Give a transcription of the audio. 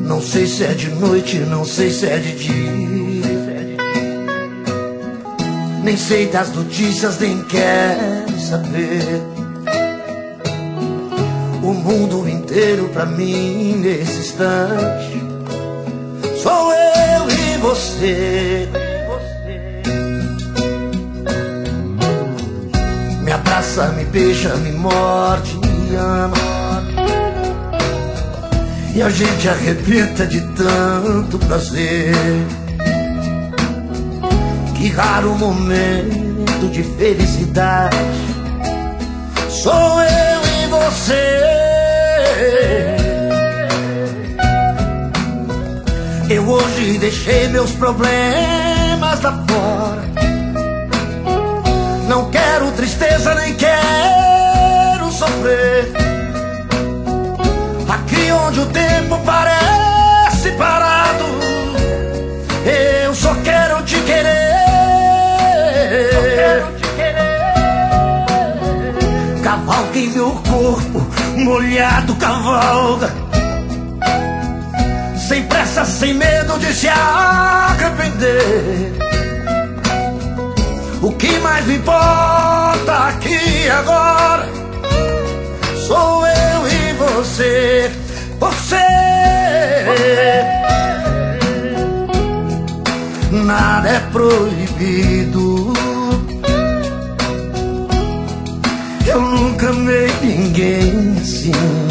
Não sei se é de noite, não sei se é de dia. Nem sei das notícias, nem quero saber. O mundo inteiro pra mim nesse instante sou eu e você. Me abraça, me beija, me morde, me ama, e a gente arrebenta de tanto prazer. Que raro momento de felicidade sou eu e você. Eu hoje deixei meus problemas lá fora. Não quero tristeza, nem quero sofrer. Aqui onde o tempo parece parado, eu só quero te querer. Cavalga em meu corpo, molhado cavalga, sem pressa, sem medo de se arrepender. O que mais me importa aqui agora sou eu e você. Você. Nada é proibido. Eu nunca amei ninguém assim.